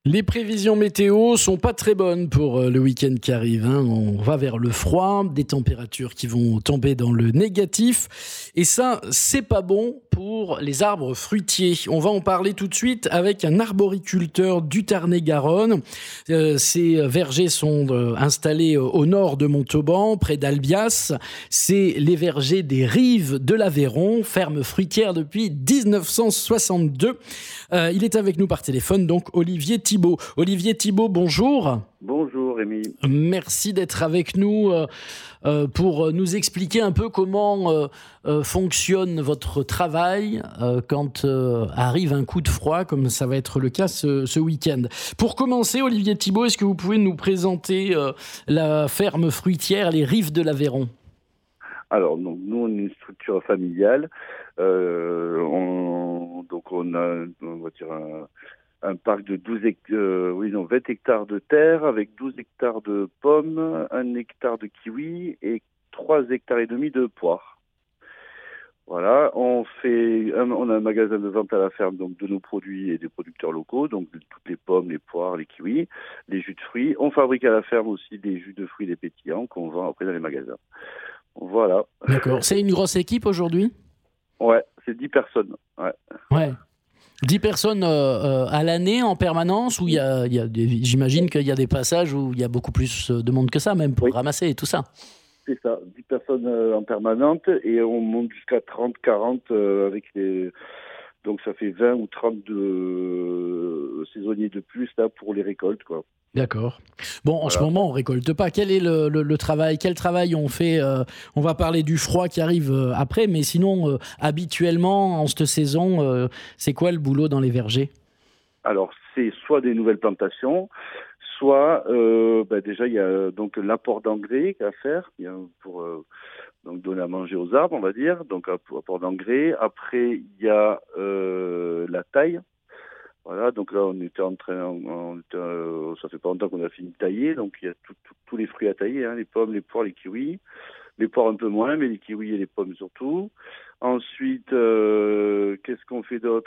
Les prévisions météo sont pas très bonnes pour le week-end qui arrive. On va vers le froid, des températures qui vont tomber dans le négatif. Et ça, c'est pas bon pour les arbres fruitiers. On va en parler tout de suite avec un arboriculteur du Tarn-et-Garonne. Ces vergers sont installés au nord de Montauban, près d'Albias. C'est les vergers des Rives de l'Aveyron, ferme fruitière depuis 1962. Il est avec nous par téléphone, donc Olivier Thibault. Olivier Thibault, bonjour. Bonjour Rémi. Merci d'être avec nous pour nous expliquer un peu comment fonctionne votre travail quand arrive un coup de froid, comme ça va être le cas ce week-end. Pour commencer, Olivier Thibault, est-ce que vous pouvez nous présenter la ferme fruitière Les Rives de l'Aveyron ? Alors, donc, nous, on est une structure familiale. On a, on va dire, un parc de 20 hectares de terre avec 12 hectares de pommes, 1 hectare de kiwi et 3 hectares et demi de poires. Voilà, on a un magasin de vente à la ferme, donc de nos produits et des producteurs locaux, donc toutes les pommes, les poires, les kiwis, les jus de fruits. On fabrique à la ferme aussi des jus de fruits, des pétillants qu'on vend après dans les magasins. Voilà. D'accord. C'est une grosse équipe aujourd'hui ? Ouais, c'est 10 personnes. Ouais. 10 personnes à l'année en permanence, où j'imagine qu'il y a des passages où il y a beaucoup plus de monde que ça, même pour ramasser et tout ça. C'est ça, 10 personnes en permanente et on monte jusqu'à 30, 40 avec les... Donc ça fait 20 ou 30 de saisonniers de plus là pour les récoltes, quoi. D'accord. Bon, en ce moment, on récolte pas. Quel est le travail ? Quel travail on fait ? On va parler du froid qui arrive après, mais sinon, habituellement, en cette saison, c'est quoi le boulot dans les vergers ? Alors, c'est soit des nouvelles plantations, soit déjà il y a donc l'apport d'engrais à faire pour donc donner à manger aux arbres, on va dire. Donc apport d'engrais. Après, il y a la taille. Voilà, donc là on était ça fait pas longtemps qu'on a fini de tailler, donc il y a tous les fruits à tailler, les pommes, les poires, les kiwis, les poires un peu moins, mais les kiwis et les pommes surtout. Ensuite, qu'est-ce qu'on fait d'autre ?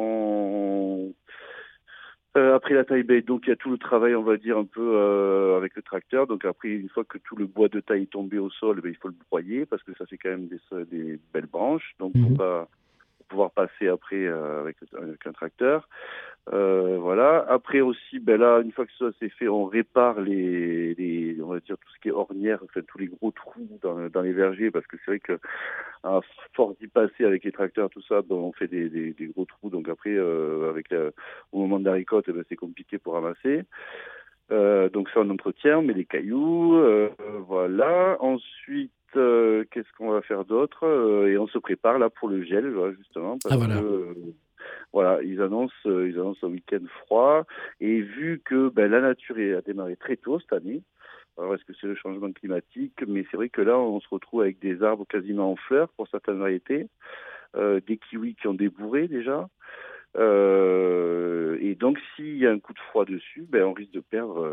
Après la taille, donc il y a tout le travail, on va dire un peu avec le tracteur. Donc après, une fois que tout le bois de taille est tombé au sol, il faut le broyer parce que ça fait quand même des belles branches, donc on va pouvoir passer après avec un tracteur. Voilà. Après aussi, là, une fois que ça c'est fait, on répare on va dire tout ce qui est ornière, enfin tous les gros trous dans les vergers, parce que c'est vrai que à force d'y passer avec les tracteurs, tout ça, on fait des gros trous. Donc après, au moment de la récolte, c'est compliqué pour ramasser. Donc ça on entretient, on met des cailloux, voilà. Ensuite, qu'est-ce qu'on va faire d'autre ? Et on se prépare là pour le gel, justement, parce que voilà, ils annoncent un week-end froid. Et vu que la nature a démarré très tôt cette année, alors est-ce que c'est le changement climatique ? Mais c'est vrai que là, on se retrouve avec des arbres quasiment en fleurs pour certaines variétés, des kiwis qui ont débourré déjà. Et donc, s'il y a un coup de froid dessus, on risque de perdre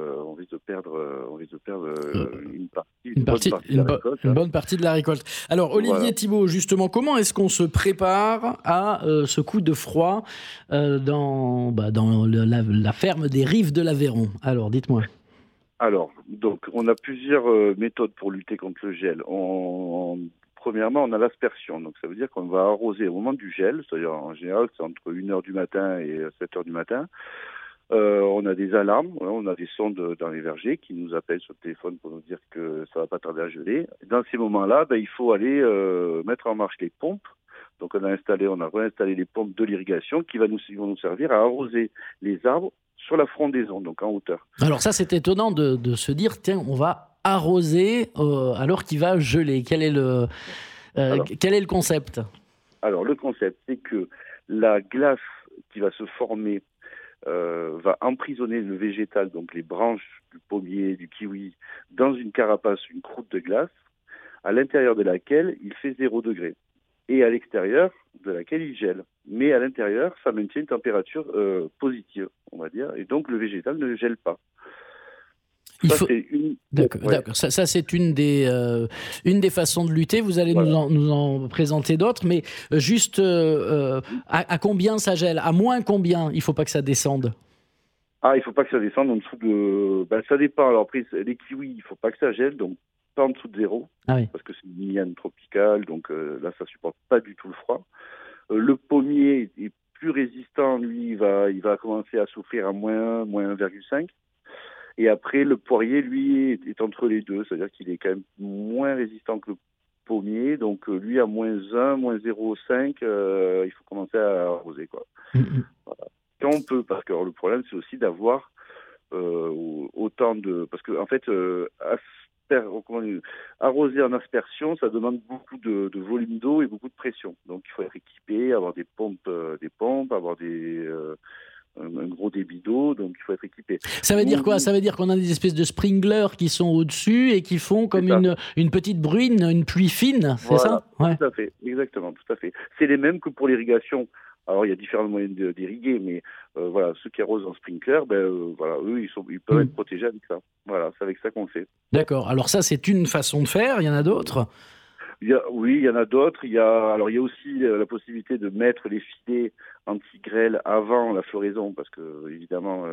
une bonne partie de la récolte. Alors, Olivier Thibault, justement, comment est-ce qu'on se prépare à ce coup de froid dans la ferme des Rives de l'Aveyron ? Alors, dites-moi. Alors, donc, on a plusieurs méthodes pour lutter contre le gel. Premièrement, on a l'aspersion. Donc, ça veut dire qu'on va arroser au moment du gel, c'est-à-dire en général, c'est entre 1h du matin et 7h du matin. On a des alarmes, on a des sondes dans les vergers qui nous appellent sur le téléphone pour nous dire que ça va pas tarder à geler. Dans ces moments-là, il faut aller mettre en marche les pompes. Donc, on a réinstallé les pompes de l'irrigation qui vont nous servir à arroser les arbres sur la frondaison, donc en hauteur. Alors ça, c'est étonnant de se dire, tiens, on va arroser alors qu'il va geler. Quel est le concept ? Alors, le concept, c'est que la glace qui va se former va emprisonner le végétal, donc les branches du pommier, du kiwi, dans une carapace, une croûte de glace, à l'intérieur de laquelle il fait 0 degré. Et à l'extérieur de laquelle il gèle. Mais à l'intérieur, ça maintient une température positive, on va dire, et donc le végétal ne gèle pas. D'accord. Ça, c'est une des façons de lutter. Vous allez nous en présenter d'autres, mais juste à combien ça gèle ? À moins combien ? Il ne faut pas que ça descende. Ah, il faut pas que ça descende en dessous de... ça dépend. Alors après, les kiwis, il faut pas que ça gèle, donc pas en dessous de 0, Ah oui. parce que c'est une liane tropicale, donc là, ça supporte pas du tout le froid. Le pommier est plus résistant, lui, il va commencer à souffrir à -1, -1,5. Et après, le poirier, lui, est entre les deux, c'est-à-dire qu'il est quand même moins résistant que le pommier, donc lui, à -1, -0,5, il faut commencer à arroser, quoi. Mm-hmm. Voilà. Quand on peut, parce que alors, le problème, c'est aussi d'avoir autant de... Parce que, en fait, arroser en aspersion, ça demande beaucoup de volume d'eau et beaucoup de pression. Donc, il faut être équipé, avoir des pompes, avoir un gros débit d'eau, donc il faut être équipé. Ça veut dire quoi? Ça veut dire qu'on a des espèces de sprinklers qui sont au-dessus et qui font comme une petite bruine, une pluie fine, c'est ça? Ouais. Tout à fait, exactement, tout à fait. C'est les mêmes que pour l'irrigation. Alors, il y a différents moyens d'irriguer, mais voilà, ceux qui arrosent en sprinkler, voilà, eux, ils peuvent être protégés avec ça. Voilà, c'est avec ça qu'on le fait. D'accord. Alors ça, c'est une façon de faire. Il y en a d'autres? Oui, il y en a d'autres. Il y a aussi la possibilité de mettre les filets anti-grêle avant la floraison, parce que évidemment,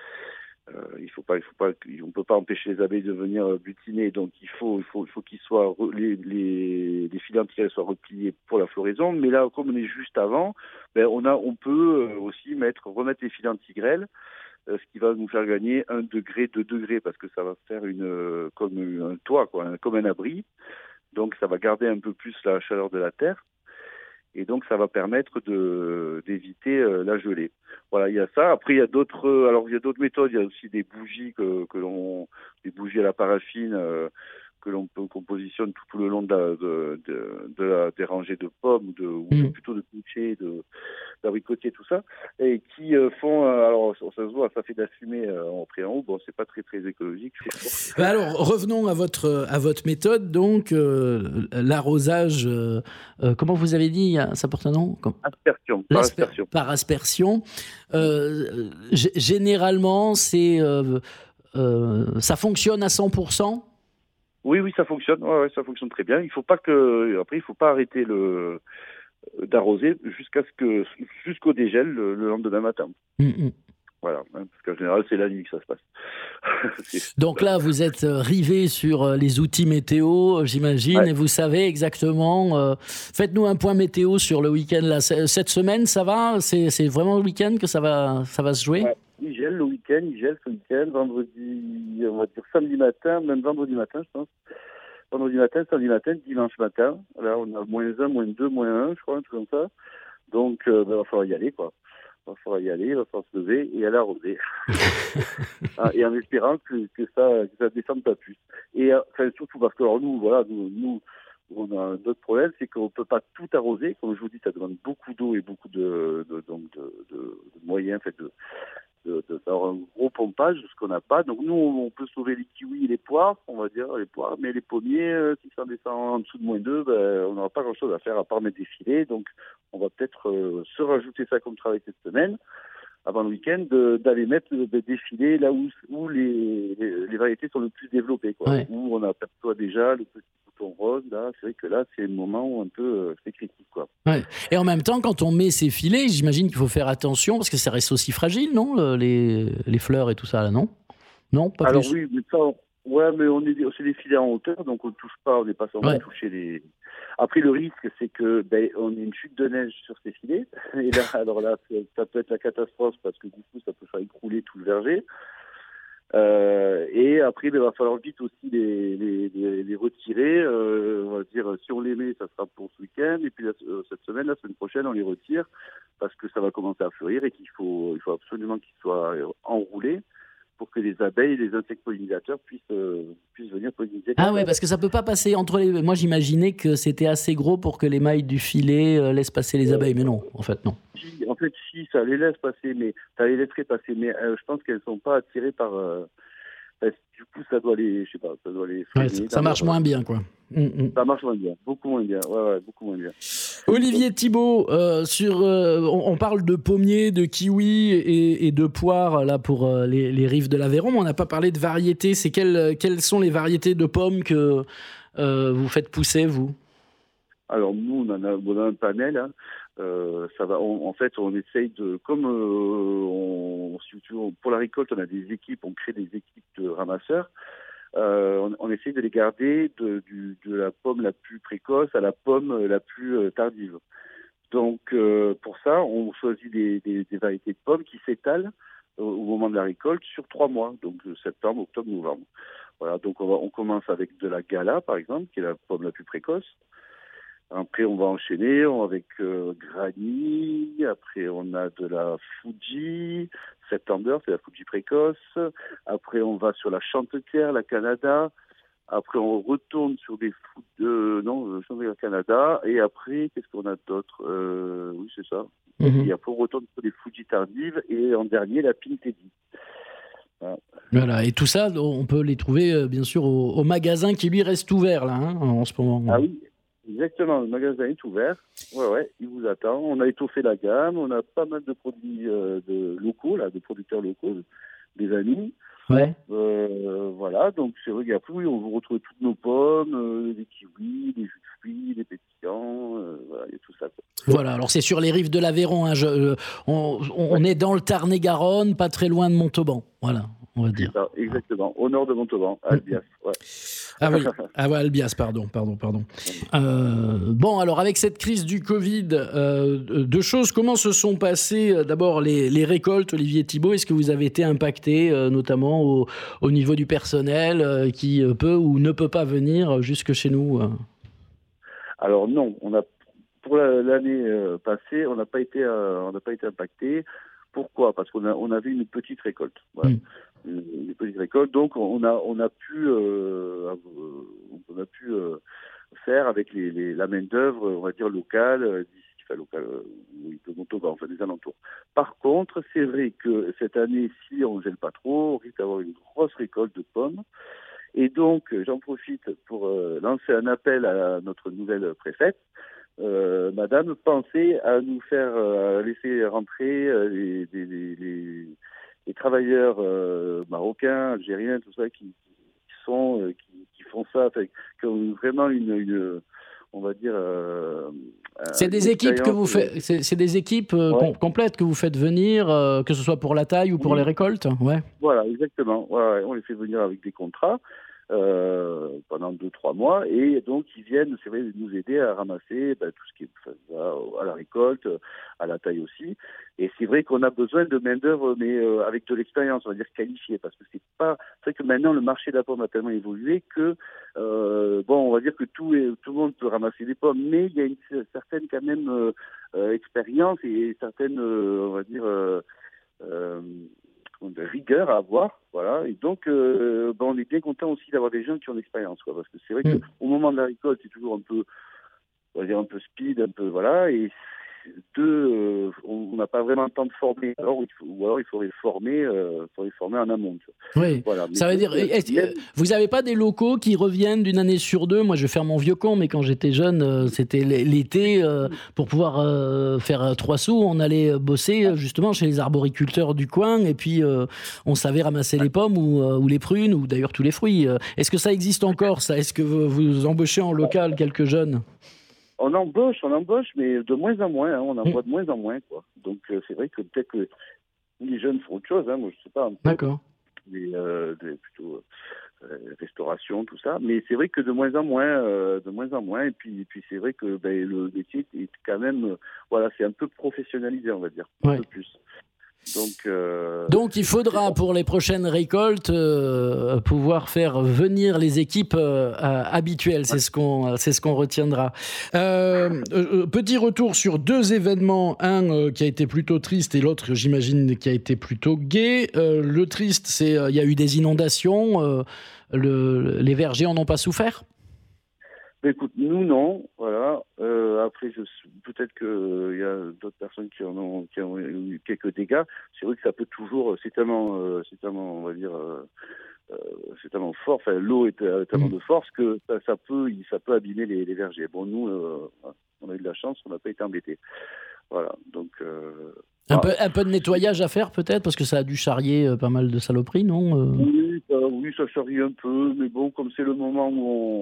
on peut pas empêcher les abeilles de venir butiner, donc il faut qu'ils soient les filets anti-grêle soient repliés pour la floraison. Mais là, comme on est juste avant, on peut aussi remettre les filets anti-grêle, ce qui va nous faire gagner 1 degré, 2 degrés, parce que ça va faire comme un toit, quoi, comme un abri. Donc, ça va garder un peu plus la chaleur de la terre. Et donc, ça va permettre d'éviter la gelée. Voilà, il y a ça. Après, il y a d'autres méthodes. Il y a aussi des bougies des bougies à la paraffine qu'on positionne tout le long des rangées de pommes, ou plutôt de pêchers, d'abricotiers, tout ça, et qui font, alors ça se voit, ça fait de la fumée en haut. Bon, c'est pas très très écologique. Alors revenons à votre méthode, donc l'arrosage. Comment vous avez dit, ça porte un nom? Aspersion. Par aspersion. Généralement, ça fonctionne à 100%. Oui, ça fonctionne. Ouais, ça fonctionne très bien. Il faut pas arrêter d'arroser jusqu'au dégel le lendemain matin. Voilà, parce qu'en général, c'est la nuit que ça se passe. Donc là, vous êtes rivé sur les outils météo, j'imagine, et vous savez exactement. Faites-nous un point météo sur le week-end. Là. Cette semaine, ça va? C'est vraiment le week-end que ça va se jouer? Ouais. Il gèle le week-end, ce week-end, vendredi, on va dire samedi matin, même vendredi matin, je pense. Vendredi matin, samedi matin, dimanche matin. Là, on a -1, -2, -1, je crois, un truc comme ça. Donc, il va falloir y aller, quoi. Il va falloir se lever et aller arroser. Et en espérant que ça descende pas plus. Et surtout parce que, alors, nous, on a un autre problème, c'est qu'on peut pas tout arroser. Comme je vous dis, ça demande beaucoup d'eau et beaucoup de moyens, en fait, d'avoir un gros pompage, ce qu'on n'a pas. Donc nous, on peut sauver les kiwis et les poires, on va dire, mais les pommiers, si ça descend en dessous de -2, on n'aura pas grand-chose à faire à part mettre des filets. Donc on va peut-être se rajouter ça comme travail cette semaine, avant le week-end, d'aller mettre des filets là où les variétés sont le plus développées, quoi. Ouais. Où on aperçoit déjà le petit bouton rose, là, c'est vrai que là, c'est le moment où un peu c'est critique, quoi. Ouais. Et en même temps, quand on met ces filets, j'imagine qu'il faut faire attention, parce que ça reste aussi fragile, non, les fleurs et tout ça, là, non? Non, pas alors, plus. Oui, mais ça, mais c'est des filets en hauteur, donc on ne touche pas, on n'est pas censé toucher les... Après, le risque, c'est que on ait une chute de neige sur ces filets. Et là, alors là, ça peut être la catastrophe, parce que du coup, ça peut faire écrouler tout le verger. Et après, il va falloir vite aussi les retirer. On va dire, si on les met, ça sera pour ce week-end. Et puis la semaine prochaine, on les retire, parce que ça va commencer à fleurir et qu'il faut absolument qu'ils soient enroulés pour que les abeilles et les insectes pollinisateurs puissent venir polliniser. Ah ouais, parce que ça peut pas passer entre les... Moi, j'imaginais que c'était assez gros pour que les mailles du filet laissent passer les abeilles, mais non, en fait, non. Si, ça les laisse passer, mais ça les laisserait passer, mais je pense qu'elles sont pas attirées par... du coup, ça doit les freiner. Ouais, ça marche moins bien, quoi. Ça marche moins bien, beaucoup moins bien. Ouais, beaucoup moins bien. Olivier Thibault, on parle de pommiers, de kiwis et de poires là pour les rives de l'Aveyron, mais on n'a pas parlé de variétés. C'est quelles sont les variétés de pommes que vous faites pousser, vous? Alors nous, on a un panel. Hein. Ça va. En fait, on essaye de, comme pour la récolte, on a des équipes, on crée des équipes de ramasseurs. On essaye de les garder de la pomme la plus précoce à la pomme la plus tardive. Donc, pour ça, on choisit des variétés de pommes qui s'étalent au moment de la récolte sur 3 mois, donc septembre, octobre, novembre. Voilà, donc on commence avec de la Gala, par exemple, qui est la pomme la plus précoce. Après, on va enchaîner avec Granny. Après, on a de la Fuji, September, c'est la Fuji précoce. Après, on va sur la Chantetière, la Canada. Après, on retourne sur des Chantetière Canada. Et après, qu'est-ce qu'on a d'autre oui, c'est ça. Et après, on retourne sur des Fuji tardives. Et en dernier, la Pink Teddy. Voilà, et tout ça, on peut les trouver bien sûr au magasin qui lui reste ouvert là, en ce moment. Ah oui, exactement, le magasin est ouvert. Ouais, il vous attend. On a étoffé la gamme, on a pas mal de produits de producteurs locaux, des amis. Ouais. Voilà, donc c'est vrai qu'après, oui, on vous retrouve toutes nos pommes, des kiwis, des jus de fruits, des pétillants, voilà, il y a tout ça. Quoi. Voilà, alors c'est sur les rives de l'Aveyron. On est dans le Tarn-et-Garonne, pas très loin de Montauban. Voilà, on va dire. Ça, exactement, au nord de Montauban, à Albias. Ouais. Ah oui, Albias, pardon. Bon, alors avec cette crise du Covid, deux choses, comment se sont passées d'abord les récoltes, Olivier Thibault? Est-ce que vous avez été impacté, notamment au niveau du personnel qui peut ou ne peut pas venir jusque chez nous Alors non, pour l'année passée, on n'a pas été impacté. Pourquoi ? Parce qu'on avait une petite récolte. Voilà. Une petite récolte, donc on a pu faire avec la main d'œuvre, on va dire locale, de Montauban, enfin des alentours. Par contre, c'est vrai que cette année, si on ne gèle pas trop, on risque d'avoir une grosse récolte de pommes. Et donc, j'en profite pour lancer un appel à notre nouvelle préfète. Madame, pensez à nous faire laisser rentrer les travailleurs marocains, algériens, tout ça, qui font ça, qui ont vraiment on va dire. C'est des équipes que vous faites, c'est des équipes complètes que vous faites venir, que ce soit pour la taille ou pour les récoltes, ouais. Voilà, exactement. Ouais, on les fait venir avec des contrats. Pendant 2-3 mois, et donc ils viennent, c'est vrai, nous aider à ramasser tout ce qui est à la récolte, à la taille aussi. Et c'est vrai qu'on a besoin de main d'œuvre, mais avec de l'expérience, on va dire qualifiée, parce que c'est vrai que maintenant le marché de la pomme a tellement évolué que on va dire que tout le monde peut ramasser des pommes, mais il y a une certaine quand même expérience et certaine, on va dire de rigueur à avoir, voilà. Et donc, on est bien content aussi d'avoir des gens qui ont l'expérience, quoi, parce que c'est vrai qu'au moment de la récolte, c'est toujours un peu, on va dire un peu speed, un peu, voilà. Et on n'a pas vraiment le temps de former. Alors il faut les former en amont. Oui. Voilà. Ça veut dire, vous n'avez pas des locaux qui reviennent d'une année sur deux? Moi, je vais faire mon vieux con, mais quand j'étais jeune, c'était l'été pour pouvoir faire 3 sous. On allait bosser justement chez les arboriculteurs du coin, et puis on savait ramasser les pommes ou les prunes, ou d'ailleurs tous les fruits. Est-ce que ça existe encore, ça? Est-ce que vous embauchez en local quelques jeunes? On embauche, mais de moins en moins. On envoie de moins en moins, quoi. Donc c'est vrai que peut-être que les jeunes font autre chose. Moi, je sais pas. D'accord. Plutôt restauration, tout ça. Mais c'est vrai que de moins en moins. Et puis c'est vrai que le métier est quand même, c'est un peu professionnalisé, on va dire, un peu plus. Donc il faudra pour les prochaines récoltes pouvoir faire venir les équipes habituelles, c'est ce qu'on retiendra. Petit retour sur 2 événements, un qui a été plutôt triste et l'autre, j'imagine, qui a été plutôt gai. Le triste, c'est il y a eu des inondations, les vergers en ont pas souffert? Écoute, nous non, voilà. Après, peut-être qu'il y a d'autres personnes qui ont eu quelques dégâts. C'est vrai que ça peut toujours, c'est tellement, on va dire, c'est tellement fort. Enfin, l'eau est tellement de force que ça peut abîmer les vergers. Bon, nous, on a eu de la chance, on n'a pas été embêtés. Voilà, donc. Un peu de nettoyage à faire peut-être, parce que ça a dû charrier pas mal de saloperies, non? Oui, ça charrie un peu, mais bon, comme c'est le moment où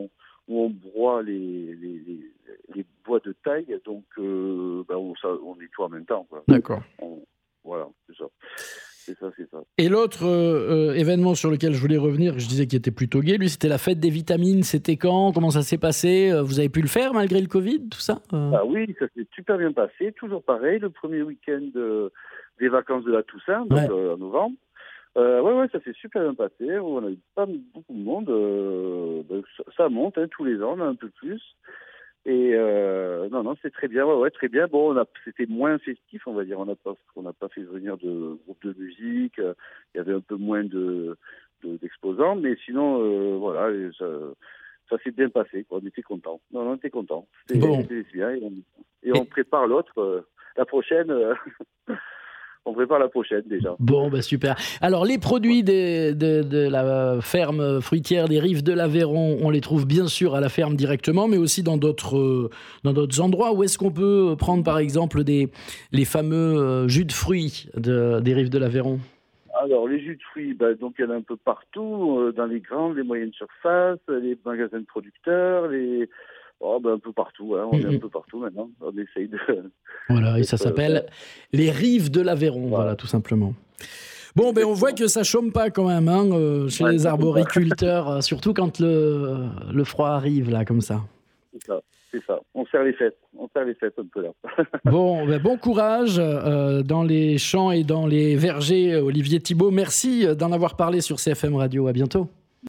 où on broie les bois de taille, donc on nettoie en même temps, quoi. D'accord. Voilà, c'est ça. C'est ça. Et l'autre événement sur lequel je voulais revenir, je disais qu'il était plutôt gai, lui, c'était la fête des vitamines. C'était quand? Comment ça s'est passé? Vous avez pu le faire malgré le Covid, tout ça? Ah oui, ça s'est super bien passé. Toujours pareil, le premier week-end des vacances de la Toussaint, donc en novembre. Ouais, ça s'est super bien passé. On a eu pas beaucoup de monde. Ça monte, tous les ans, on a un peu plus. Et non, c'est très bien. Ouais, très bien. Bon, c'était moins festif, on va dire. On n'a pas fait venir de groupe de musique. Il y avait un peu moins d'exposants, mais sinon, voilà, ça s'est bien passé, quoi. On était contents. Non, on était contents. C'était bien. Et on prépare l'autre, la prochaine. On prépare la prochaine déjà. Bon, super. Alors, les produits de la ferme fruitière des Rives de l'Aveyron, on les trouve bien sûr à la ferme directement, mais aussi dans d'autres endroits. Où est-ce qu'on peut prendre, par exemple, les fameux jus de fruits des Rives de l'Aveyron? Alors, les jus de fruits, donc il y en a un peu partout, dans les grandes, les moyennes surfaces, les magasins de producteurs, un peu partout, on est un peu partout maintenant. On essaye de... Voilà, et ça s'appelle les Rives de l'Aveyron, voilà, tout simplement. Bon, on voit que ça chôme pas quand même, chez les arboriculteurs, surtout quand le froid arrive, là, comme ça. C'est ça. On serre les fêtes un peu là. Bon courage dans les champs et dans les vergers, Olivier Thibault. Merci d'en avoir parlé sur CFM Radio. À bientôt.